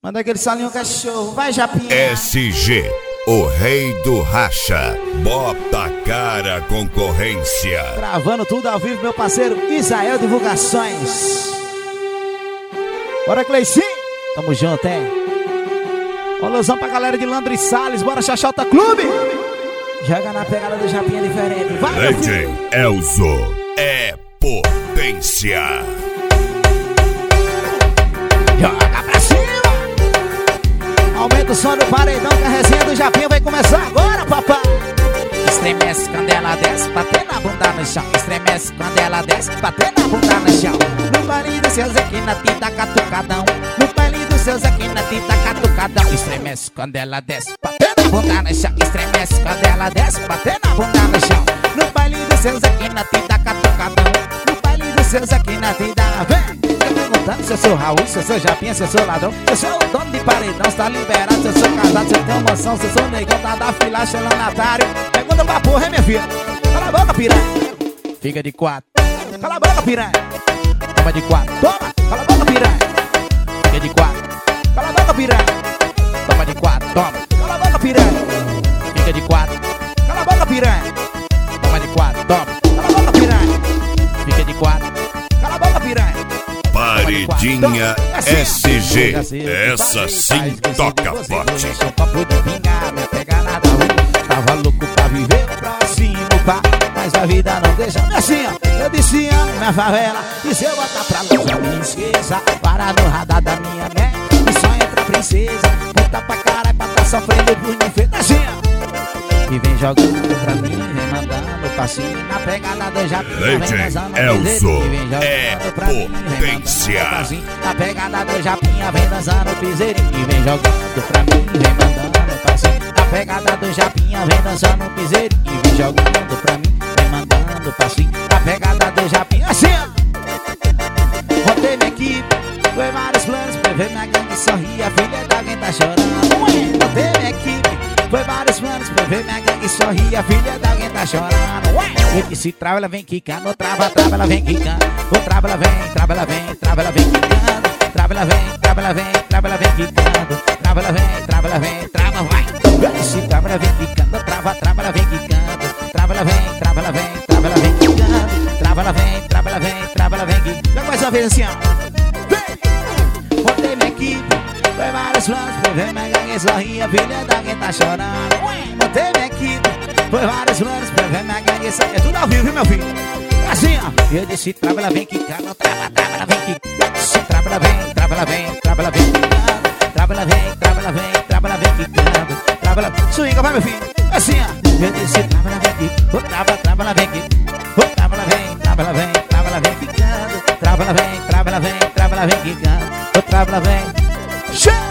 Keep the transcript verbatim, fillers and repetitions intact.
Manda aquele salinho cachorro, vai Japinha. S G, o rei do racha, bota a cara concorrência. Gravando tudo ao vivo, meu parceiro Israel Divulgações. Bora, Cleicinho, tamo junto, hein? Olosão pra galera de Landry Salles, bora Xaxota Clube. Joga na pegada do Japinha diferente, vai, meu filho. Elzo é potência. Joga pra cima. Aumenta o som do paredão que a resenha do Japinha vai começar agora, papai. Estremece quando ela desce, bater na bunda no chão. Estremece quando ela desce, bater na bunda no chão. No baile dos seus aqui na tinta catucadão. No baile dos seus aqui na tinta catucadão. Estremece quando ela desce, bater na bunda no chão. Estremece quando ela desce, bater na bunda no chão. No baile dos seus aqui na tinta catucadão. No baile dos seus aqui na tinta, vem. Perguntando se eu sou Raul, se eu sou Japinha, se eu sou ladrão. Se eu sou o dono de paredão, se tá liberado. Se eu sou casado, se eu tenho mansão. Se eu sou negão, tá da fila, chelanatário. Pergunta pra porra, hein, minha filha. Cala a boca, piranha. Fica de quatro. Cala a boca, piranha. Toma de quatro. Toma. Cala a boca, piranha. Fica de quatro. Cala a boca, piranha. Toma de quatro. Toma. Cala a boca, piranha. Fica de quatro. Cala a boca, piranha. Toma de quatro. Toma. Cala a boca, piranha. Fica de quatro. Cala a boca, piranha. Paredinha S G, essa sim toca forte. Tava louco pra viver o próximo pá, mas a vida não deixa. Assim, ó, eu disse amo minha favela. E se eu botar pra longe a minha esqueça, para no radar da minha mente, e só entra princesa. Puta pra caralho pra tá sofrendo por mim feito. Assim, ó. E vem jogando pra mim, vem mandando passinho na pegada do Japinha. Legend Elzo é potência. Na pegada do Japinha, vem dançando piseirinho. E vem jogando pra mim, vem mandando passinho. Na pegada do Japinha, vem dançando piseirinho. E vem jogando pra mim, vem mandando passinho. Na pegada do Japinha, assim ó. Botei minha equipe, foi vários planos pra ver minha gangue sorrir. A filha da alguém tá chorando. Botei minha equipe, foi vários planos pra ver minha gangue sorrir. A filha da alguém tá chorando. Ué! Eu disse trava, ela vem quicando. Trava, trava, ela vem quicando. O trava, ela vem, trava, ela vem, trava, ela vem quicando. Trava, ela vem, trava, ela vem, trava, ela vem quicando. Trava, ela vem, trava, ela vem, trava, vai. Eu disse trava, ela vem quicando. Trava, trava, ela vem quicando. Trava, ela vem, trava, ela vem, trava, ela vem quicando. Trava, ela vem, trava, ela vem, trava, ela vem quicando. Joga mais uma vez assim, ó. Vem! Botei minha equipe, foi vários planos pra ver minha gangue sorrir. A filha da alguém tá chorando. Botei minha equipe, foi vários planos pra ver minha gangue sorrir. É tudo ao vivo, viu, meu filho? Assim, ó. Eu disse trava, ela vem quicando. Trava, trava, ela vem quicando. Se trava, ela vem, trava, ela vem, trava, ela vem quicando. Trava, ela vem, trava, ela vem, trava, ela vem quicando. Trava, ela... Swinga, vai, meu filho. Assim, ó. Eu disse trava, ela vem quicando. Trava, trava, ela vem quicando. Trava, ela vem, trava, ela vem, trava, ela vem quicando. Trava, ela vem, trava, ela vem, trava, ela vem quicando. Trava, ela vem. Chega!